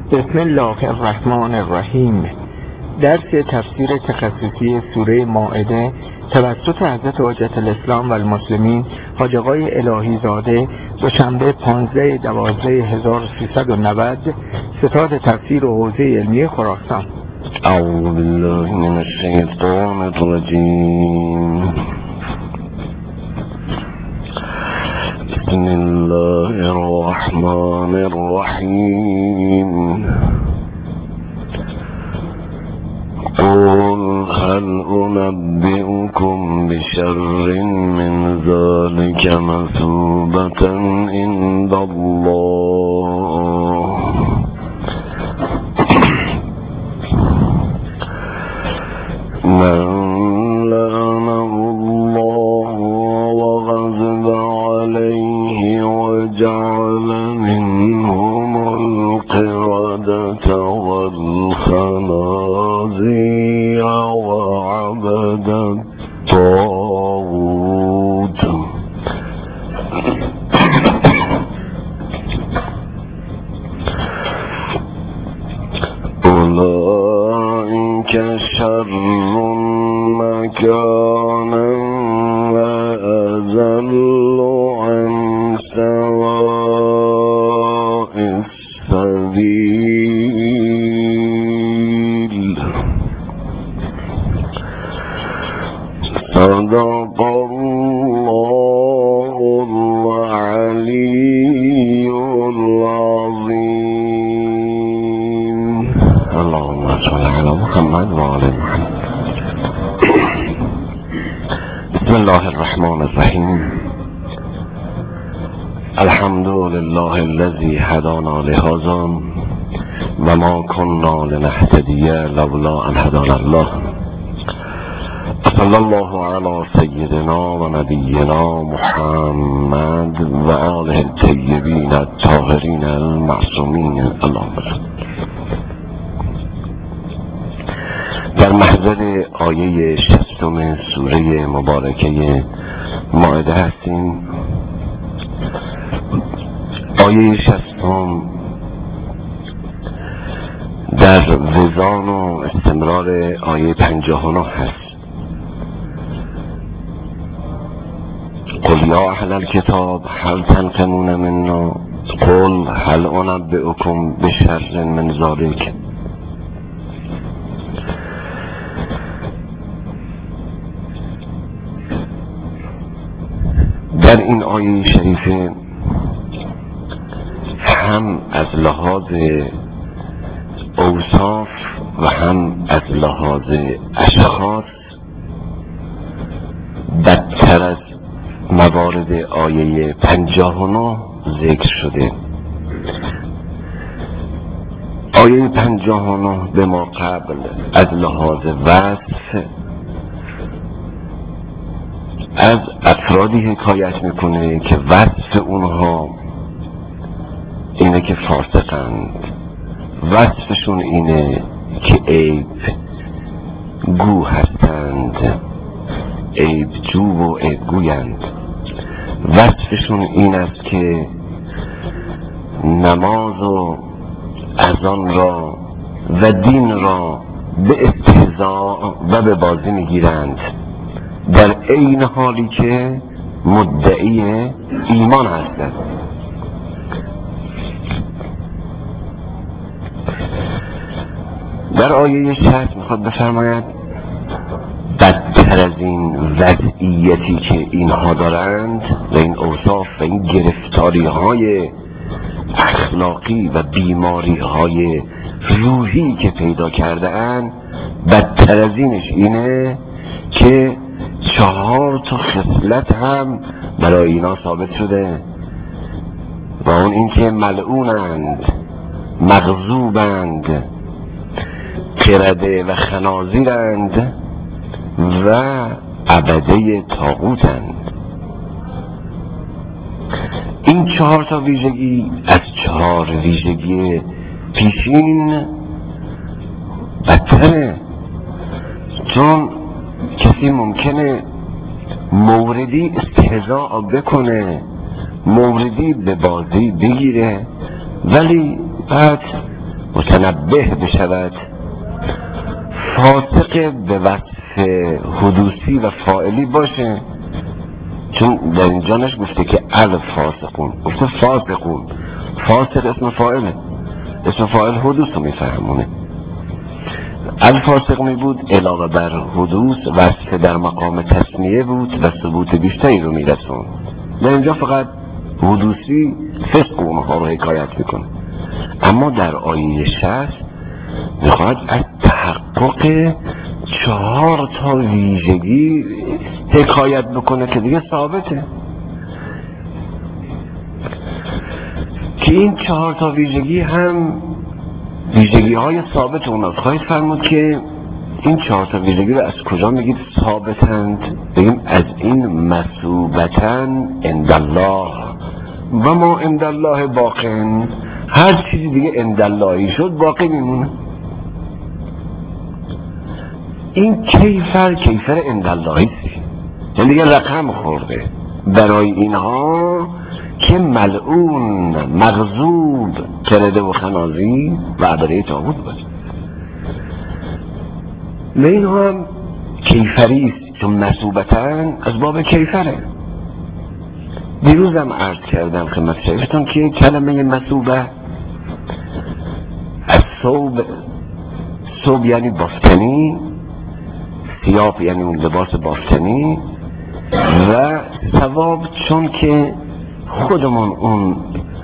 بسم الله الرحمن الرحیم. درس تفسیر تخصصی سوره مائده توسط حضرت حجت الاسلام و المسلمین حاج آقای الهی زاده، دوشنبه 15/12/1390، ستاد تفسیر و حوزه علمی خراسان. اعوذ بالله من الشیطان الرجیم. بسم الله الرحمن الرحیم. قل هل أنبئكم بشر من ذلك مثوبة عند الله من لعنه الله وغضب عليه وجعل منهم القردة والخنازير وعبد الطاغوت أولئك شر مكانا وأضل عن سواء السبيل. صدق الله العلي العظيم. اللهم صل على محمد وعلى محمد. بسم الله الرحمن الرحیم. الحمد لله الذي هدانا لهذا وما كنا لنهتدي لولا ان هدانا الله. صلی الله علی سیدنا و نبینا محمد و آله الطیبین الطاهرین المعصومین. اللهم صل. در محضر آیه 60 سوره مبارکه مائده هستیم. آیه 60 در وزان و استمرار آیه 59 هست. قل یا اهل الكتاب هل تنقمون منا قل هل انبئكم بشر من ذلك. در این آیه شریفه هم از لحاظ اوصاف و هم از لحاظ اشخاص بدتر از موارد آیه 59 ذکر شده. آیه 59 به ما قبل از لحاظ وصف از افرادی حکایت میکنه که وصف اونها اینه که فاسقند، وصفشون اینه که عیب گو هستند، عیب جو و عیب گویند، وصفشون این است که نماز و اذان را و دین را به استهزاء و به بازی میگیرند، در عین حالی که مدعی ایمان هستند. در آیه 60 میخواد بفرماید بدتر از این وضعیتی که اینها دارند و این اوصاف و این گرفتاری های اخلاقی و بیماری های روحی که پیدا کرده اند، بدتر از اینش اینه که 4 خصلت هم برای اینا ثابت شده و اون این که ملعونند، مغضوبند، قرده و خنازیرند و عبده طاغوتند. این 4 ویژگی از 4 ویژگی پیشین بدتره، چون کسی ممکنه موردی استهزاء بکنه، موردی به بازی بگیره، ولی بعد متنبه بشود، فاسق به وصف حدوثی و فاعلی باشه، چون در اینجا نش گفته که الفاسقون، گفته فاسقون. فاسق اسم فاعله، اسم فاعل حدوث رو میفهمونه. الفاسق می بود علاوه بر حدوث وصف در مقام تسمیه بود و ثبوت بیشتری رو میرسون. در اینجا فقط حدوثی فسق اونها رو حکایت میکنه، اما در آیه 60 میخواد از تحقق 4 تا ویژگی حکایت بکنه که دیگه ثابته، که این 4 تا ویژگی هم ویژگی های ثابت اوناست. خواهید فرمود که این 4 تا ویژگی رو از کجا میگید ثابتند؟ بگیم از این مثوبتن عند الله و ما عند الله باقین، هر چیزی دیگه عند اللهی شد باقی میمونه. این کیفر عند اللهی است، یعنی دیگه رقم خورده برای اینها که ملعون، مغضوب، کرده و خنازی و عبره طاغوت باشه. و این هم کیفری است، چون مثوبتن از باب کیفره. دیروزم عرض کردم خدمت شیختون که کلمه مثوبه از صوب یعنی بافتنی، ثیاب یعنی اون لباس بافتنی، و ثواب چون که خودمون اون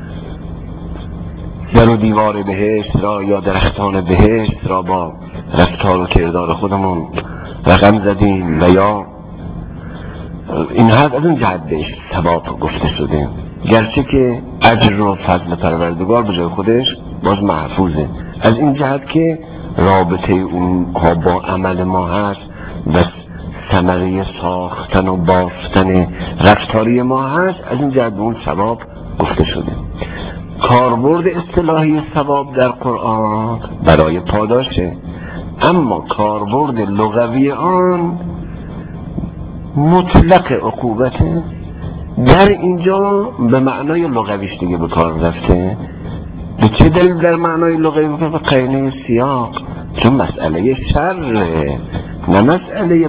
در و دیوار بهشت را یا درختان بهشت را با رفتار و کردار خودمون رقم زدیم و یا این حد از اون جهت بهش ثواب گفته شده، گرچه که اجر و فضل پروردگار به جای خودش باز محفوظه، از این جهت که رابطه اونها با عمل ما هست و ثمره ساختن و بافتن رفتاری ما هست، از این جهت به اون ثواب گفته شده. کاربرد اصطلاحی ثواب در قرآن برای پاداشه، اما کاربرد لغوی آن مطلق عقوبته. در اینجا به معنای لغویش دیگه به کار رفته. به چه دلیل در معنای لغوی؟ به قرینه سیاق، چون مسئله شره، نه مسئله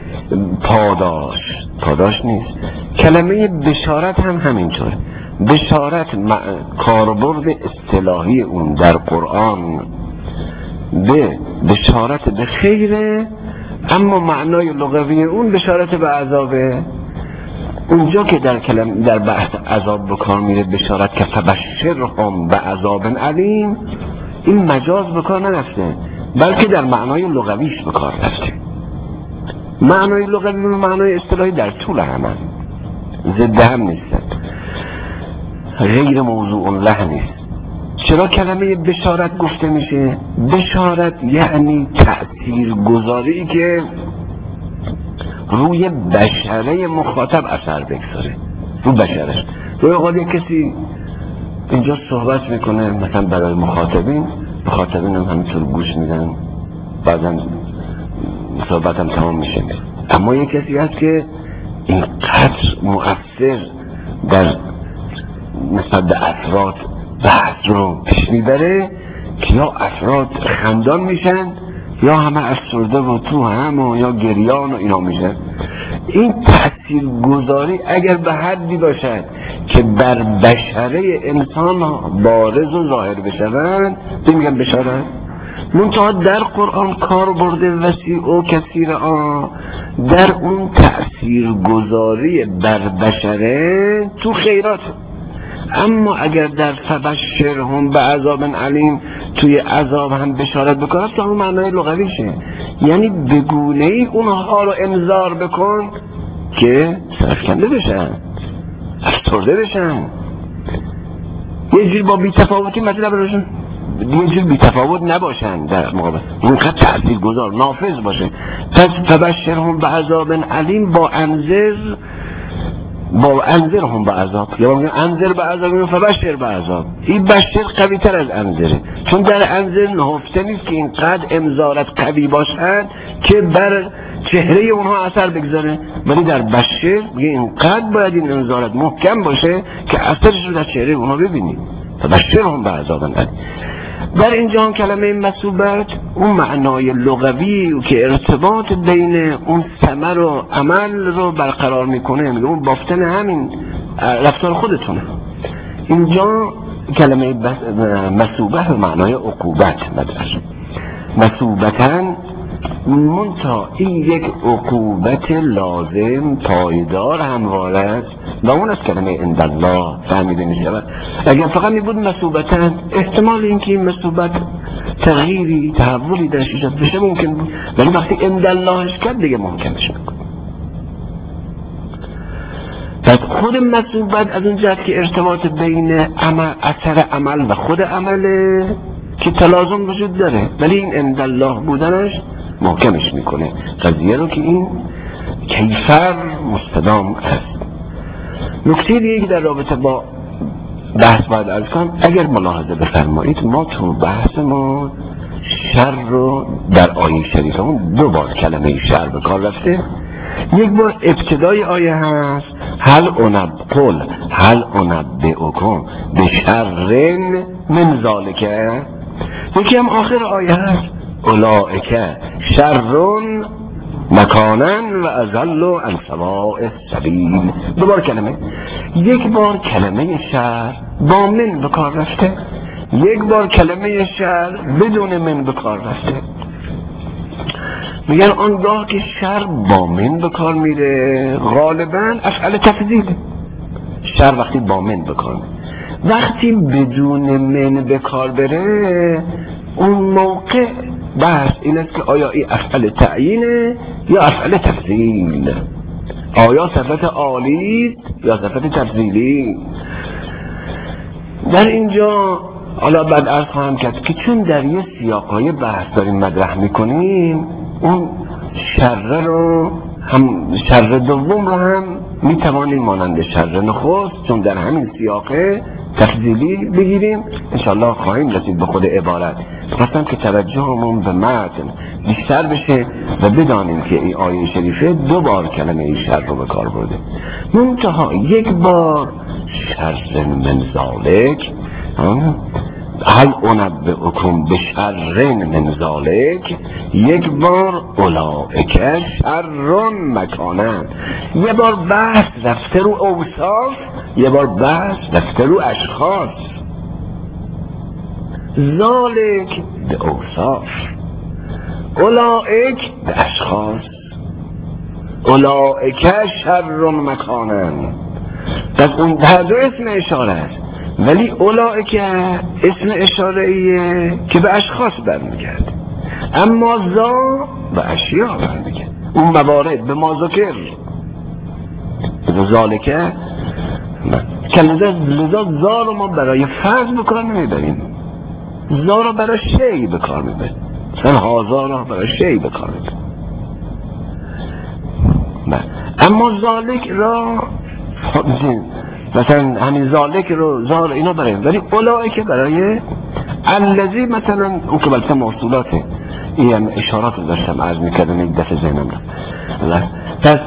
پاداش نیست. کلمه بشارت هم همینطور. بشارت کاربرد اصطلاحی اون در قرآن به بشارت به خیره، اما معنای لغوی اون بشارت به عذابه. اونجا که در بحث عذاب بکار میره بشارت که فبشرهم بعذاب علیم، این مجاز بکار نرفته، بلکه در معنای لغویش بکار رفته. معنای لغوی و معنای اصطلاحی در طول همان ضد هم نیستن، غیر موضوع له نیست. چرا کلمه بشارت گفته میشه؟ بشارت یعنی تأثیر گذاری که روی بشره مخاطب اثر بگذاره، رو بشرش. روی اوقات کسی اینجا صحبت میکنه مثلا برای مخاطبین هم همینطور گوش میدن، بعضا صحبت هم تمام میشه، اما یک کسی هست که اینقدر مؤثر در نسبت به افراد بحث رو پیش میبره که یا افراد خندان میشن یا همه افسرده و تو هم یا گریان و اینا میشن. این تأثیر گذاری اگر به حدی باشد که بر بشره انسان بارز و ظاهر بشوند میگن بشارت. منتها در قرآن کار برده وسیع و کثیر در اون تأثیر گذاری بر بشره تو خیرات. اما اگر در فبشرهم بعذاب علیم توی عذاب هم بشارت بکنه تا اون معنای لغویشه، یعنی بگونه ای اونها رو انذار بکن که سرفکنده بشن، افسرده بشن، یه جور با بی‌تفاوتی مطلب روشون یه جور بی‌تفاوت نباشن در مقابل اینقدر تأثیر گذار نافذ باشه. پس فبشرهم بعذاب علیم با انذرهم بعذاب، یا انذر بعذاب فبشر بعذاب. این بشر قوی تر از انذره، چون در انذر نهفته نیست که اینقدر انذارت قوی باشد که بر چهره اونها اثر بگذاره، ولی در بشر میگه اینقدر باید این انذارت محکم باشه که اثرش رو در چهره اونها ببینید. فبشرهم بعذاب علیم. در اینجا هم کلمه مسوبت اون معنای لغوی که ارتباط بین اون ثمر و عمل رو برقرار میکنه، میگه اون بافتن همین رفتار خودتونه. اینجا کلمه مسوبت به معنای عقوبت مدرس. مسوبتن منتها این یک عقوبت لازم پایدار همواره است و اون از کلمه عندالله فهمیده می شود. اگر فقط می بود مسوبتن، احتمال اینکه این مسوبت تغییری تحولی درش ایجاد بشه ممکن بود، ولی وقتی عنداللهش کرد دیگه ممکنش نکنه. پس خود مسوبت از اون جهت که ارتباط بین اثر عمل و خود عمله که تلازم وجود داره، ولی این عندالله بودنش محکمش میکنه قضیه رو که این کیفر مستدام است. نکته دیگه که در رابطه با بحث باید عرض کنم، اگر ملاحظه بفرمایید ما تو بحث ما شر رو در آیه شریفمون 2 بار کلمه شر به کار رفته. یک بار ابتدای آیه هست هل انبئکم بشر من ذالک، یکی هم آخر آیه هست اولئک شر مکانا و اضل عن سواء السبیل. 2 بار کلمه، یک بار کلمه شر با من به کار رفته، یک بار کلمه شر بدون من به کار رفته. میگن آنگاه که شر با من به کار میره غالبا افعال تفضیل. شر وقتی با من به کار میره، وقتی بدون من به کار بره اون موقع بحث این است که آیا این افعال تعیینه یا افعال تفضیل، آیا صفت عالی یا صفت تفضیلی. در اینجا حالا بعد عرض خواهم کرد که چون در یه سیاقای بحث داریم مطرح میکنیم، اون شر رو هم شر دوم رو هم میتوانیم مانند شر نخست چون در همین سیاقه تفضیلی بگیریم. انشاءالله خواهیم رسید به خود عبارت. خواستم که توجهمون به متن بیشتر بشه و بدانیم که این آیه شریفه 2 بار کلمه شر رو به کار برده، منتها یک بار شر من ذالک، هل انبئکم بشر من ذالک، یک بار اولئک شر مکانا. یه بار بحث رفته رو اوصاف، یه بار بحث رفته رو اشخاص. ذالک به اوصاف، اولئک به اشخاص. اولئک شر مکانا، پس اون هر دو اسم اشاره است، ولی اولئک اسم اشاره ایه که به اشخاص برمیگرده، اما ذا به اشیاء برمیگرده. اون موارد به ما ذکر ذالک لذا ذا رو ما برای فرض بکار نمیبریم، ذا رو برای شیء بکار میبریم، مثلا هازا رو برای شیء بکار میبریم. اما ذالک را مثلا همین ذالک رو زار اینا براییم، ولی اولئک برای الذی مثلا اون که بلکه موصولاته. این هم اشارات رو داشتم عرض میکردم یک دفعه ذهنم رفت. پس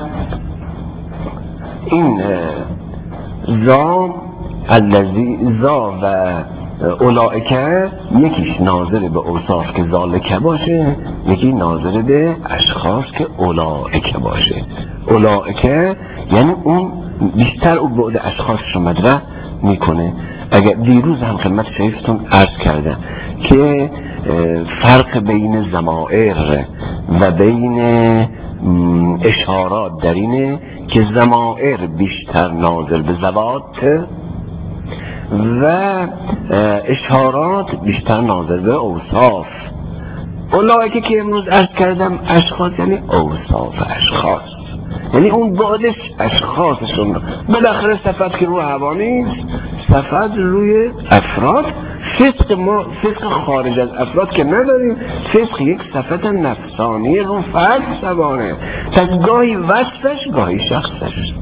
این ذا الذی ذا و اولئک یکیش ناظر به اوصاف که ذالک باشه، یکی ناظر به اشخاص که اولئک باشه. اولئک یعنی اون بیشتر او بعد اشخاص رو مطرح میکنه. اگر دیروز هم خدمت شریفتون عرض کردم که فرق بین ضمائر و بین اشارات در اینه که ضمائر بیشتر ناظر به ذوات و اشارات بیشتر ناظر به اوصاف. اولئک که امروز عرض کردم اشخاص یعنی اوصاف اشخاص، یعنی اون بعدش اشخاصشون. بالاخره صفت که رو هوا نیست، صفت روی افراد. فسق خارج از افراد که نداریم، فسق یک صفت نفسانی رو فرد سوانه، پس گاهی وصفش گاهی شخصش.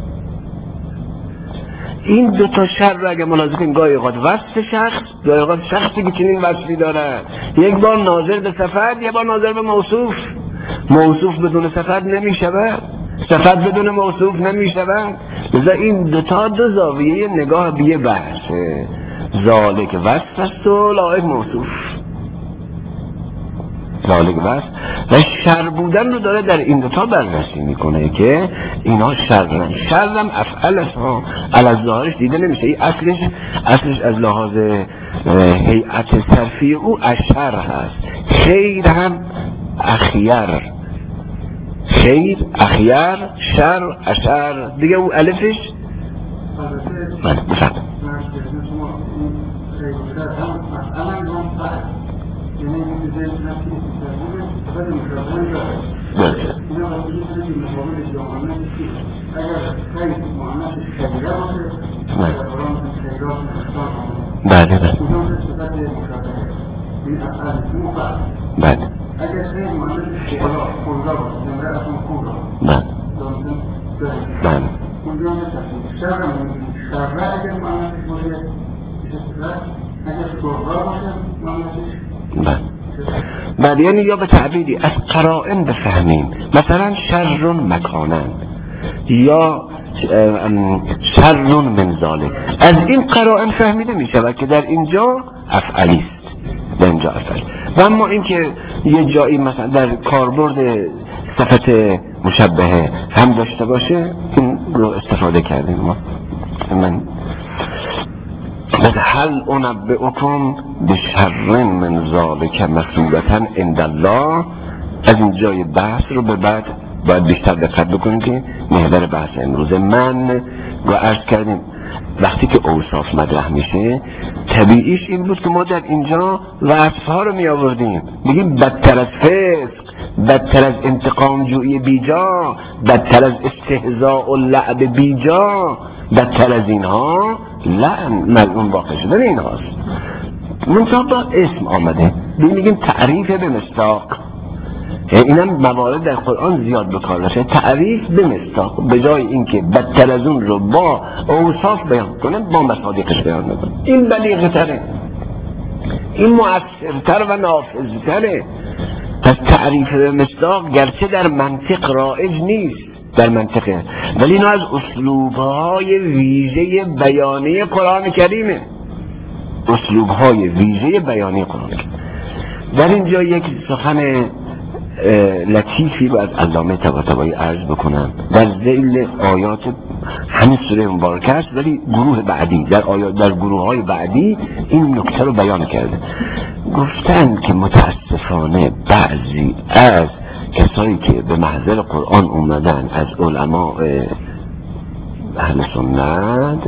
این 2 تا شر رو اگه ملاحظه کنیم، گاهی اوقات وصف شخص، گاهی اوقات شخصی که چنین وصفی داره، یک بار ناظر به صفت، یک بار ناظر به موصوف. موصوف بدون صفت نمی شود، صفت بدون موصوف نمی شود. لذا این 2 تا 2 زاویه نگاه بیه بحثه. ذالک وصف است و اولئک موصوف. ذالک بس و شر بودن رو داره در این دوتا بررسی میکنه که اینا شرم افعالش ها علی ظاهرش دیده نمیشه. این اصلش از لحاظ هیئت صرفی او اشر هست. خیر هم اخیر، خیر اخیر، شر اشر دیگه. او الفش بفرد بله بله بله بله یعنی یا به تعبیری از قرائن بفهمیم، مثلا شر مکانن یا شر من ذالک، از این قرائن فهمیده می شود که در اینجا افعلی است، در اینجا افعلی. و اما اینکه یه جایی مثلا در کاربرد صفت مشبهه هم داشته باشه، این رو استفاده کردیم ما. من هل انبئکم بشر من ذالک مثوبة عند الله، از این جای بحث رو به بعد باید بیشتر دقت بکنیم که محور بحث امروزه. من رو عرض کردیم وقتی که اوصاف مطرح میشه طبیعیش این بود که ما در اینجا وصفها رو می آوردیم، میگیم بدتر از فسق، بدتر از انتقام جویی بیجا، بدتر از استهزاء و لعب بیجا، بدتر از اینها لعن ملعون واقع شدن اینهاست. منطقه با اسم آمده، میگیم تعریف به مصداق. اینم موارد در قرآن زیاد بکار باشه، تعریف به مصداق، به جای اینکه بدتر از اون رو با اوصاف بیان کنه با مصادیقش بیان میکنه. این بلیغ تره، این مؤثرتر و نافذتره. پس تعریف به مصداق گرچه در منطق رایج نیست، در منطقه، ولی اینا از اسلوبهای ویژه بیانی قرآن کریمه، اسلوبهای ویژه بیانی قرآن کریم. در اینجا یک سخن لطیفی رو از علامه طباطبایی عرض بکنم در ذیل آیات همین سوره مبارکه است، ولی گروه بعدی در گروه های بعدی این نکته رو بیان کرده. گفتن که متاسفانه بعضی از کسایی که به محضر قرآن اومدن از علماء اهل سنت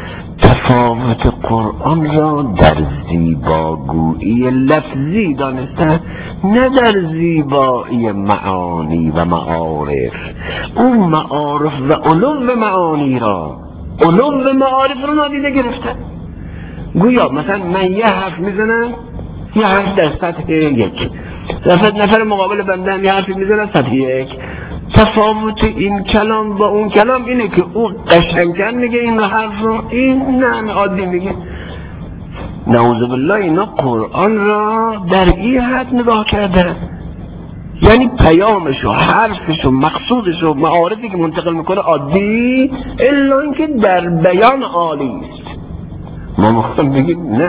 تفاوت قرآن را در زیباگویی لفظی دانستن، نه در زیبایی معانی و معارف. اون معارف و علوم معانی را، علوم معارف را نادیده گرفتن. گویا مثلا من یه حرف میزنم، یه حرف در سطح یک، نفر مقابل بنده یه حرفی میزنم سطح یک. تفاوت این کلام با اون کلام اینه که او قشنگتر میگه این حرف رو، این نه عادی میگه. نعوذ بالله اینا قرآن را در این حد نگاه کردن، یعنی پیامش و حرفش و مقصودش و معارفی که منتقل میکنه عادی، الا اینکه در بیان عالی است. ما مخصوصا بگیم نه،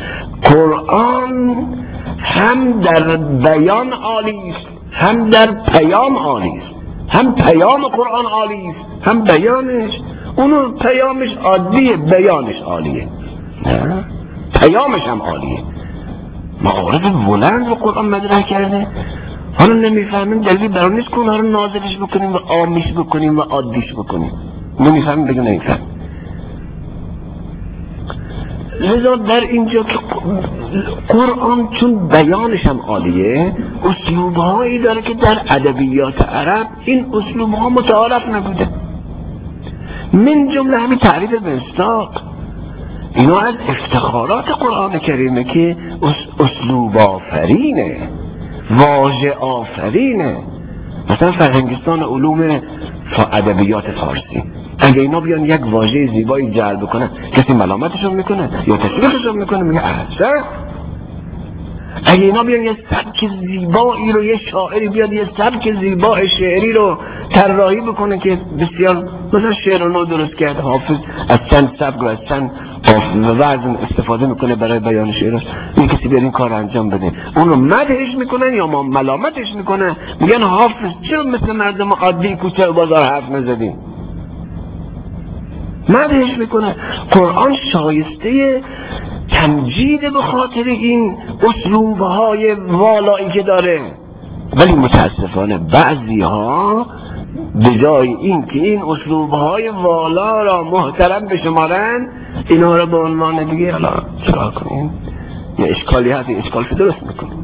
قرآن هم در بیان عالی است، هم در پیام عالی است. هم پیام قرآن عالی است، هم بیانش. اونو پیامش عادیه، بیانش عالیه. نه، پیامش هم عالیه. معارف بلند رو قرآن مطرح کرده. حالا نمیفهمیم دلیلی برای نیست که اونها رو نازلش بکنیم و عامیش بکنیم و عادیش بکنیم. نمیفهمیم بگو نمیفهمیم. لذا در اینجا که قرآن چون بیانش هم عالیه، اسلوبهایی داره که در ادبیات عرب این اسلوبها متعارف نبوده. من جمله همین تعریف به مصداق، اینا از افتخارات قرآن کریمه که اسلوب آفرینه، واژه آفرینه. مثلا فرهنگستان علوم ادبیات فارسی، اگه اینا بیان یک واژه زیبایی جلب کنن، کسی ملامتشون میکنه یا تشویقشون میکنه؟ میگه احسن. اگه اینا بیان یه سبک زیبایی رو، یه شاعری بیاد یه سبک زیبا شعری رو طراحی بکنه که بسیار مثلا شعر نو درست کرده، حافظ از چند سبک و از چند وزن استفاده میکنه برای بیان شعر، این کسی بیاد این کار انجام بده، اون رو مدحش میکنن یا ما ملامتش میکنن، میگن حافظ چرا مثل مردم عادی کوچه و بازار حرف نزدی؟ مدحش میکنه. قرآن شایسته تمجید به خاطر این اسلوبهای والایی که داره، ولی متاسفانه بعضی ها به جای این که این اسلوبهای والا را محترم بشمارن، اینا را به عنوان دیگه حالا چرا کنیم یه اشکالی هست، این اشکال که درست میکنیم.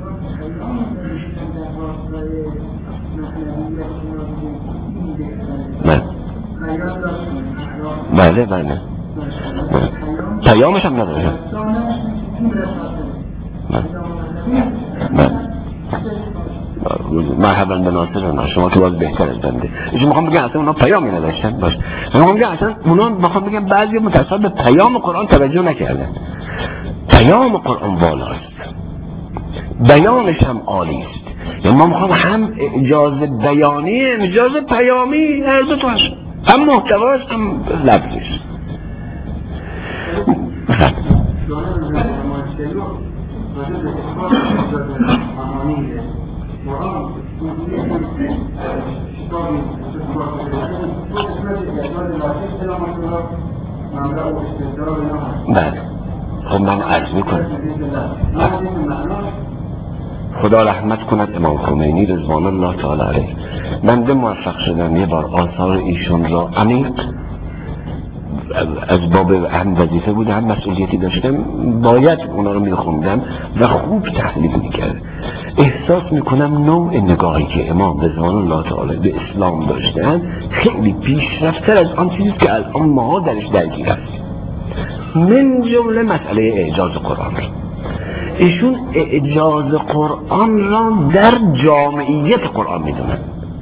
بله پیامش هم نداره. مرحبا به ناصر، شما که باز بهتر از بنده. ایشون میخوام بگم اصلا اونا پیامی نداشتن. باشه، من میخوام بگم اصلا اونا میخوام بگم بعضی متأسفانه به پیام قرآن توجه نکردن. پیام قرآن والاست، بیانش هم عالی است. یعنی ما میخوام هم اجاز بیانی هم اجاز پیامی، هر دو تا هست، هم محتواش هم لفظش. بله خب من عرض میکنم خدا رحمت کند امام خمینی رضوان الله تعالی علیه. بنده موفق شدم یه بار آثار ایشون را عمیق، از باب هم وظیفه بود هم مسئولیتی داشتم، باید اونا رو میخوندم و خوب تحلیل میکرد. احساس میکنم نوع نگاهی که امام رضوان الله تعالی به اسلام داشتن خیلی پیشرفت‌تر از آن چیزی که الان ما درش درگیر هستیم، من جمله مسئله اعجاز قرآن را. ایشون اعجاز قرآن را در جامعیت قرآن میدونن،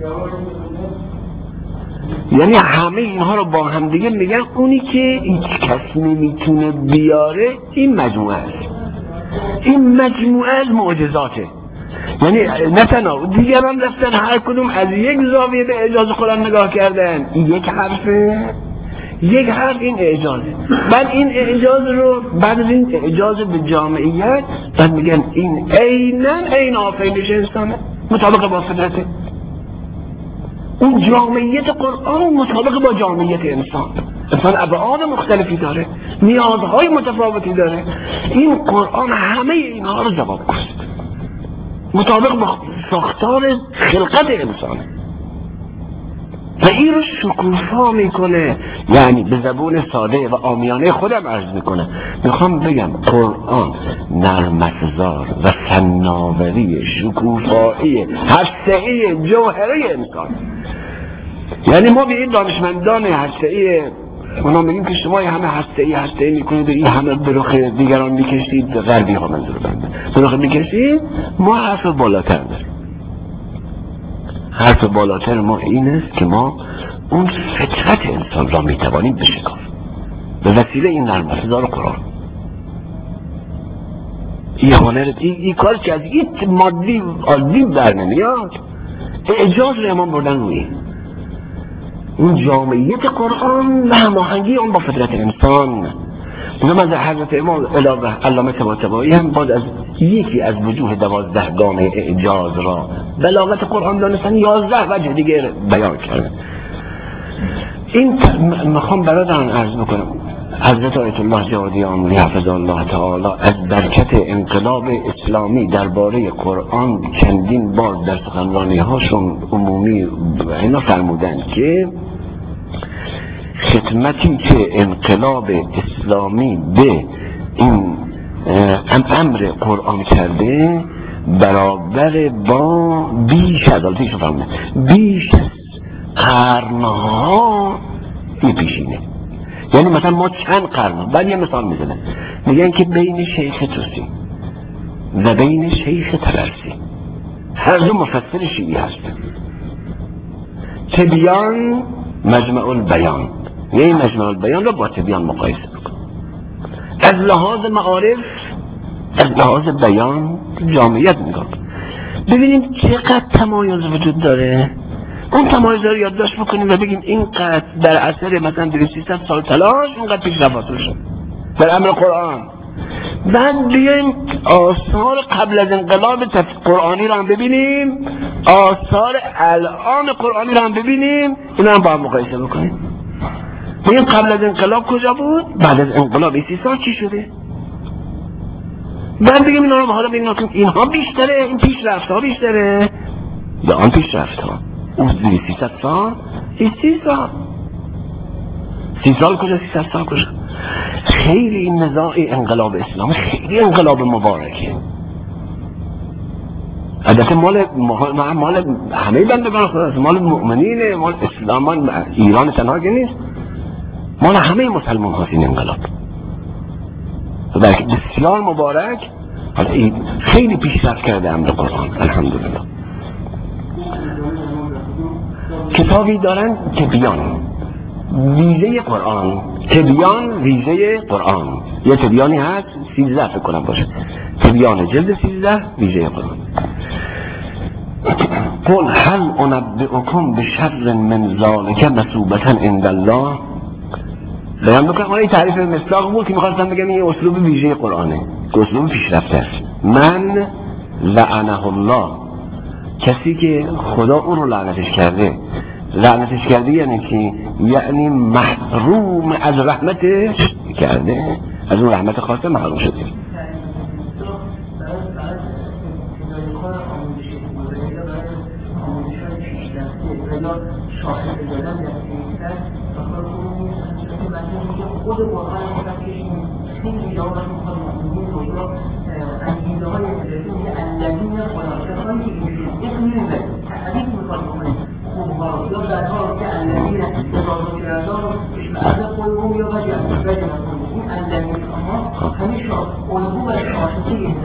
یعنی همه اینها رو با هم دیگه میگن اونی که هیچ کس نمیتونه بیاره این مجموعه است، این مجموعه از معجزاته. یعنی نه تنها دیگران رفتن هر کدوم از یک زاویه به اعجاز قرآن نگاه کردن، این یک حرف این اعجازه. بعد این اعجاز رو بعد از این اعجاز به جامعیت بعد میگن این عین آفرینش انسانه مطابق با فطرته. اون جامعیت قرآن مطابق با جامعیت انسان ابعاد مختلفی داره، نیازهای متفاوتی داره. این قرآن همه اینها رو جواب است، مطابق با ساختار خلقت انسانه و این رو شکوفا میکنه. یعنی به زبون ساده و عامیانه خودم عرض میکنه، میخوام بگم قرآن نرم‌افزار و فناوری شکوفایی هسته‌ای جوهره انسان. یعنی ما به این دانشمندان هسته‌ای اونا میگیم که شما همه هسته‌ای میکنید، این همه به رخ دیگران میکشید، غربی ها منظور بنده به رخ میکشید. ما حرف بالاتر داریم، حرف بالاتر ما این است که ما اون فطرت انسان را میتوانیم بشکافیم به وسیله این نرم‌افزار قرآن. این کار که از این مادی عادی برنمیاد، اعجاز رو امام بردن روی اون جامعیت قرآن و هماهنگی اون با فطرت انسان. اونم از حضرت امام علامه طباطبایی هم بعد از یکی از وجوه 12 گانه اعجاز را بلاغت قرآن دانستن 11 وجه دیگه بیان کردن. این میخوام برادران عرض بکنم حضرت آیت الله جوادیان حفظ الله تعالی از برکت انقلاب اسلامی درباره قرآن چندین بار در سخنرانی هاشون عمومی اینا فرمودن که خدمتی که انقلاب اسلامی به این امر قرآن کرده برابر با بیش از قرنها یه پیشینه. یعنی مثلا ما چند قرن بعد یه مثال میزنن، میگن که بین شیخ توسی و بین شیخ طبرسی هر دو مفسر شیعی هستن. تبیان مجمع البیان، یعنی مجمع البیان رو با تبیان مقایسه بکن. از لحاظ معارف، از لحاظ بیان تو جامعیت نگاه ببینیم چقدر تمایز وجود داره. اون تمایز رو یادداشت بکنیم و بگیم اینقدر در اثر مثلا 200 سال تلاش اینقدر پیشرفت شد در امر قرآن. بعد بیایم آثار قبل از انقلاب قرآنی رو هم ببینیم، آثار الان قرآنی رو هم ببینیم، اینا هم با هم مقایسه بکنیم. ببین قبل از انقلاب کجا بود، بعد از انقلاب 30 سال چی شده. بعد بگیم اینا رو حالا ببینیم اینها بیشتره، این پیشرفت‌ها بیشتره یا آن پیشرفت‌ها. اون 300 سال 30 سال 30 سال کجا 300 سال کجا. خیلی این نزاع انقلاب اسلام خیلی انقلاب مبارکه. البته مال همه بندگان خداست، مال مؤمنینه، مال اسلامان. ایران تنها که نیست، مال همه مسلمان هاست این انقلاب. بسیار مبارک. خیلی پیشرفت کرده امر قرآن الحمدلله. کتابی دارن تبیان ویژه قرآن، تبیان ویژه قرآن. یه تبیانی هست 13 فکر کنم باشه، تبیان جلد 13 ویژه قرآن. قل هل انبئکم بشر من ذلک مثوبة عند الله. بیان بکنم این تعریف مصداق بود که میخواستم بگم این اسلوب ویژه قرآنه که اسلوب پیشرفته است. من لعنه الله، کسی که خدا اون رو لعنتش کرده. لعنتش کرده یعنی محروم از رحمتش کرده، از اون رحمت خاصه محروم شده. خود قرآن این جواب انگیزه های الذین خلاصه‌هایی که این تعریف می‌کنه خوبها یا بدها که الذین اضافه کردن از قلوب یا وجه این الذین اما همیشه قلوب و شاخصی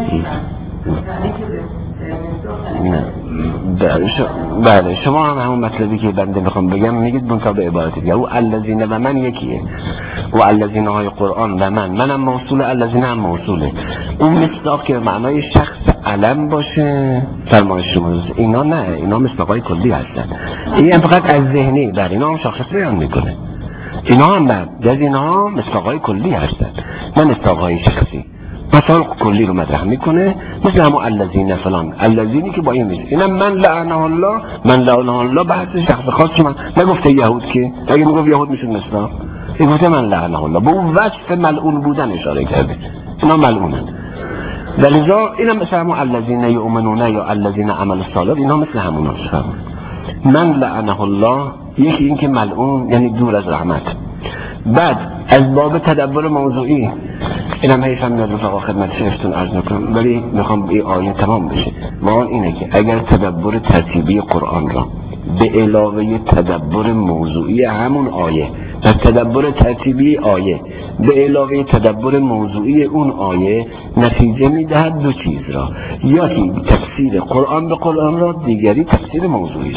بله شما هم همون مطلبی که بنده میخوام بگم میگید منطقه به عبارت دیگه. او الذین و من یکیه، و الذین های قرآن و منم موصوله، الذین هم موصوله. اون مصداق که معنای شخص علم باشه فرمایش شما، اینا نه، اینا مصداقای کلی هستن. این فقط از ذهنی بر اینا هم شاخص بیان میکنه. اینا هم بعد از اینا مصداقای کلی هستن نه مصداقای شخصی. مثلا کلی رو مطرح میکنه مثل همون الذین فلان، الذینی که با این میشه. اینم من لعنه الله، من لعنه الله بحث شخص خاص که من نگفته یهود که اگه میگفت یهود میشد مثلا این گفته من لعنه الله، به اون وصف ملعون بودن اشاره کرده. اینا ملعونن. ولذا اینم مثل همون الذین یؤمنون یا الذین عمل الصالحات، اینا مثل همون هست. من لعنه الله یکی این که ملعون یعنی دور از رحمت. بعد از باب تدبر موضوعی اینم حیفم میاد رفقا خدمت شیفتون عرض نکنم، ولی میخوام این آیه تمام بشه. ما اینه که اگر تدبر ترتیبی قرآن را به علاوه تدبر موضوعی همون آیه و تدبر ترتیبی آیه به علاوه تدبر موضوعی اون آیه نتیجه میدهد دو چیز را، یکی تفسیر قرآن به قرآن را، دیگری تفسیر موضوعی را.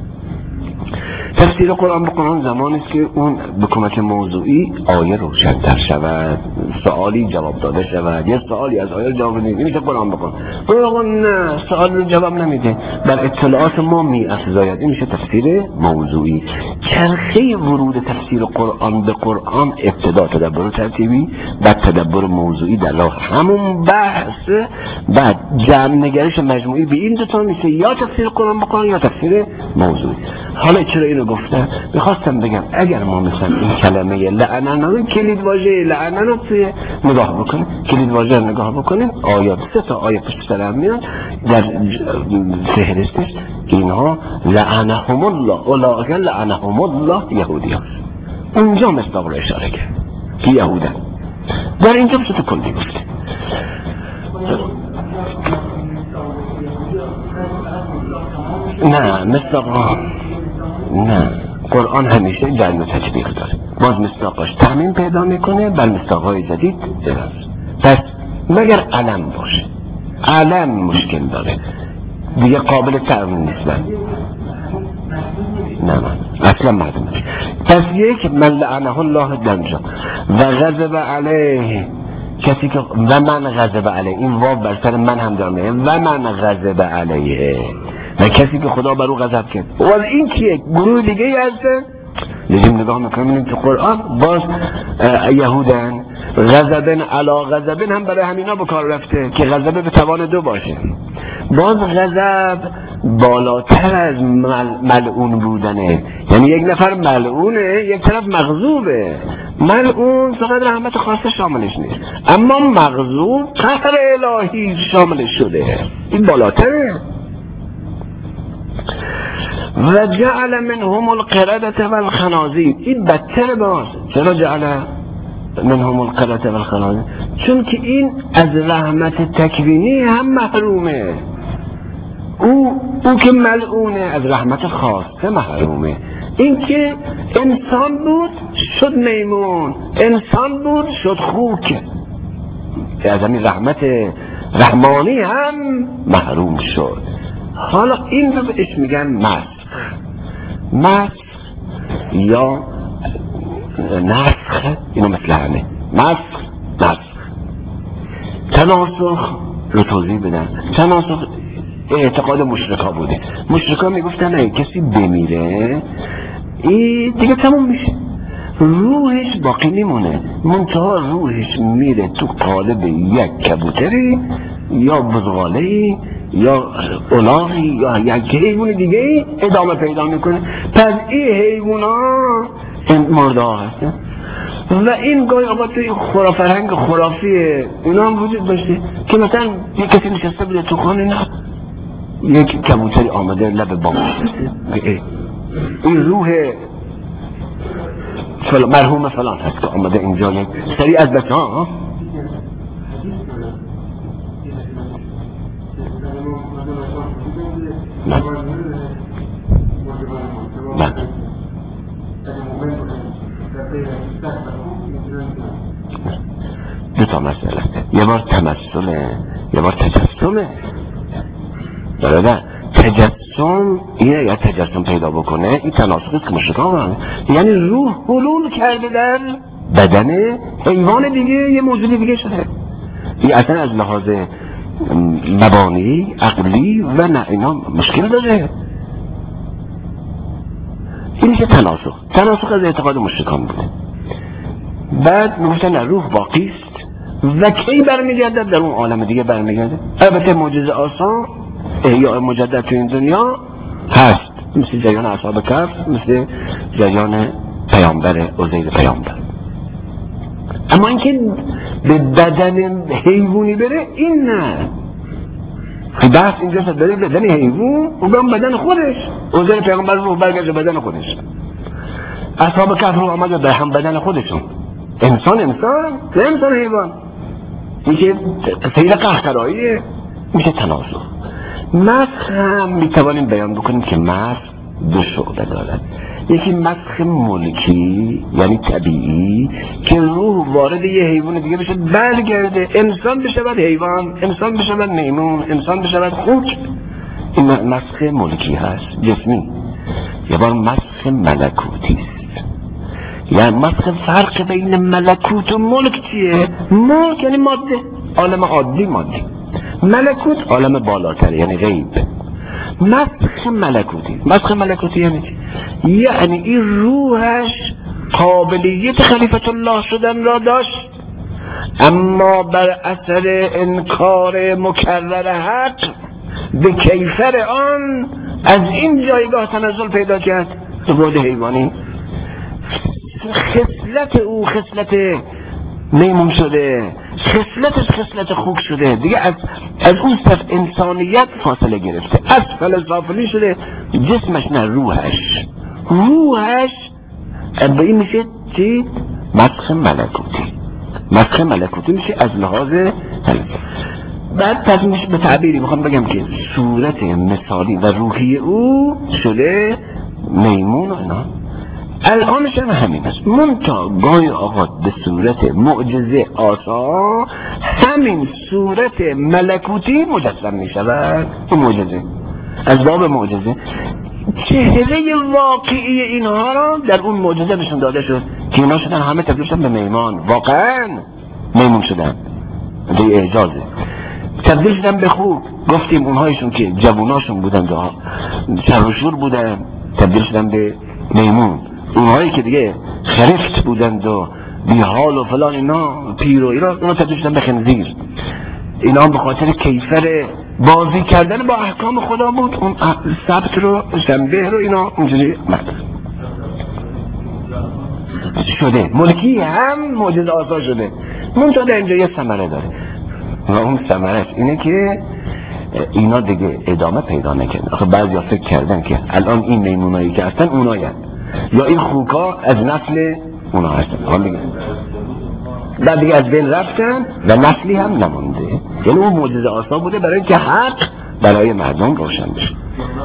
تفسیر قرآن به قرآن زمانی است که اون به کمک موضوعی آیه روشن‌تر شود، سوالی جواب داده شود، یه سوالی از آیه جواب نمیده، میشه قرآن بکن. قرآن نه، سوال رو جواب نمیده، بر اطلاعات ما می‌افزاید. این میشه تفسیر موضوعی. چرخه ورود تفسیر قرآن به قرآن ابتدا تدبر ترتیبی، بعد تدبر موضوعی در راه همون بحث، بعد جمع نگرش مجموعی به این دو تا میشه یا تفسیر قرآن به قرآن یا تفسیر موضوعی. حالا چرا اینو گفتم؟ میخواستم بگم اگر ما مثلا این کلمه لعنه رو کلید واژه لعنه رو توی نگاه بکنیم، کلید واژه رو نگاه بکنیم، آیات 3 تا آیه پشت سر هم میاد در فهرستش اینها لعنهم الله، اولئک لعنهم الله یهودیان. اونجا مصداق رو اشاره کرد که یهودن. در اینجا بسید کلی گفته. نه مصداق نه، قرآن همیشه جعل و تطبیق داره. باز مصداقاش تعمیم پیدا میکنه بر مصداقهای جدید درست. پس مگر علم باشه، علم مشکل داره دیگه، قابل تعمیم نیست. نه اصلا معلوم نیست. پس یک من لعنه الله دنجا و غضب علیه کسی که و من غضب علیه، این واو بر سر من هم داره، و من غضب علیه، و کسی که خدا بر او غضب کرد. و این کیه؟ گروه دیگه ای هستن. لیکن نگاه میکنیم تو قرآن باز یهودن غضبن علا غضبن هم برای همینا به کار رفته که غضب به توان دو باشه. باز غضب بالاتر از ملعون بودنه، یعنی یک نفر ملعونه، یک طرف مغضوبه. ملعون فقط رحمت خاصه شاملش نیست، اما مغضوب قهر الهی شاملش شده، این بالاتره. و جعل منهم القردة والخنازیر، این بدتر باز. چرا جعل منهم القردة والخنازیر؟ چون که این از رحمت تکوینی هم محرومه. او که ملعونه از رحمت خاصه محرومه. این که انسان بود شد میمون، انسان بود شد خوک، از همین رحمت رحمانی هم محروم شد. حالا این رو بهش میگن مسخ یا نسخ، اینو مثل همه مسخ. تناسخ رو توضیح بدن. تناسخ اعتقاد مشرکا بوده. مشرکا میگفتن نه کسی بمیره این دیگه تموم میشه، روحش باقی میمونه، منتها روحش میره تو قالب یک کبوتری یا بزغاله‌ای یا الاغی یا یک حیوان دیگه ادامه پیدا میکنه. پس این حیونا مرده ها هستن. و این گاهی اوقات توی فرهنگ خرافی اینا هم وجود داشته که مثلا یک کسی نشسته بوده تو خانه، نه یک کبوتری آمده لب بام این روح مرحوم فلان هست که آمده اینجا، یک سری از بچه ها نه دو تا مسئله، یه بار تمثله یه بار تجسمه. برادر تجسم اینه یا تجسم پیدا بکنه، این تناسخی که مشرکان هم، یعنی روح حلول کرده در بدن حیوان دیگه، یه موجود دیگه شده. این اصلا از لحاظ مبانی عقلی و نه اینا مشکل داره. این میشه تناسخ از اعتقاد مشرکان بوده. بعد میگفتن روح باقی است و کی برمیگرده؟ در اون عالم دیگه برمیگرده. البته معجزه آسان احیاء مجدد تو این دنیا هست، مثل جریان اصحاب کهف، مثل جریان پیامبر عزیر پیامبر. اما اینکه به بدن حیوانی بره این نه. بحث اینجا شد بره بدن حیوان و به بدن خودش. عزیر پیامبر رو برگرده بدن خودش. اصحاب کهف رو آمده به هم بدن خودشون. انسان نه انسان حیوان. میشه سیر قهقراییه، میشه تناسخ. مسخ هم میتوانیم بیان بکنیم که مسخ دو شعبه دارد. یکی مسخ ملکی یعنی طبیعی که روح وارد یه حیوان دیگه بشه برگرده، انسان بشود حیوان، انسان بشود میمون، انسان بشود خوک. این مسخ ملکی هست جسمی. یه بار مسخ ملکوتی است. یعنی مسخ فرق بین ملکوت و ملک چیه؟ ملک یعنی ماده، عالم عادی ماده. ملکوت عالم بالاتر یعنی غیب. مسخ ملکوتی یعنی چی؟ یعنی این روحش قابلیت خلیفت الله شدن را داشت، اما بر اثر انکار مکرر حق به کیفر آن از این جایگاه تنزل پیدا کرد. بود حیوانی خصلت او خصلت میمون شده، خصلتش خصلت خوک شده دیگه، از اون صف انسانیت فاصله گرفته، اسفل سافلی شده جسمش نه روحش به این میشه چی؟ مسخ ملکوتی میشه از لحاظ بعد تصمیمش به تعبیری میخوام بگم که صورت مثالی و روحی او شده میمون و اینا. الانش هم همین است، منتها گاهی آقا به صورت معجزه آسا همین صورت ملکوتی مجسم می شود. این معجزه از باب معجزه چهره واقعی اینها را در اون معجزه بهشون داده شد که اینا شدن همه تبدیل شدن به میمان. واقعا میمون شدن، به اعجازه. تبدیل شدن به خوک. گفتیم اونهایشون که جووناشون بودن و شر و شور بودن تبدیل شدن به میمون. اونهایی که دیگه خرفت بودند و بیحال و فلان اینا پیر و اینا، اونا تبدیل شدن به خنزیر. اینا به خاطر کیفر بازی کردن با احکام خدا بود. اون سبت رو شنبه رو اینا اونجوری شده. ملکی هم معجزه آسا شده. منتها در اینجا یه ثمره داره و اون ثمرش اینه که اینا دیگه ادامه پیدا نکنه. آخه بعضیا فکر کردن که الان این میمونایی که هستن اونایین، یا این خوکا از نسل اونا هستن. حالا دیگه بعد دیگه از بین رفتن و نسلی هم نمونده. یعنی اون معجزه آسا بوده برای اینکه حق برای مردم روشن بشه.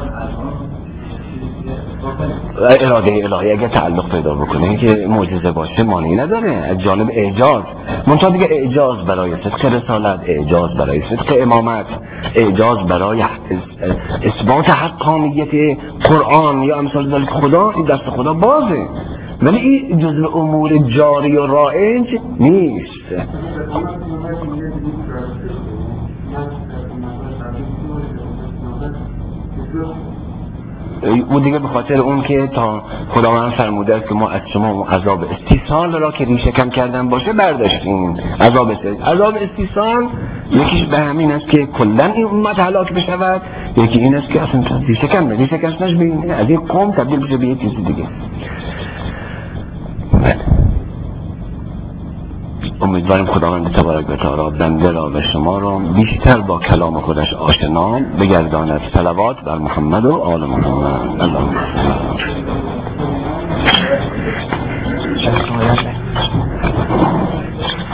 اراده الهی اگه تعلق پیدا بکنه که معجزه باشه مانعی نداره از جانب اعجاز. منتها دیگه اعجاز برای صدق رسالت، اعجاز برای صدق امامت، اعجاز برای اثبات حقانیت قرآن یا امثال ذلک، خدا این دست خدا بازه، ولی این جزء امور جاری و رایج نیست. او دیگه به خاطر اون که تا خداوند فرموده است که ما از شما اون عذاب استیصال را که ریشه کم کردن باشه برداشتیم. عذاب استیصال یکیش به همین است که کلا این امت هلاک بشود، یکی این است که اصلا ریشه کمش بینه از این قوم تبدیل بشه به یه چیز دیگه. امیدواریم خداوند تبارک و تعالی بنده را و شما را بیشتر با کلام خودش آشنا بگرداند. صلوات بر محمد و آل محمد. اللهم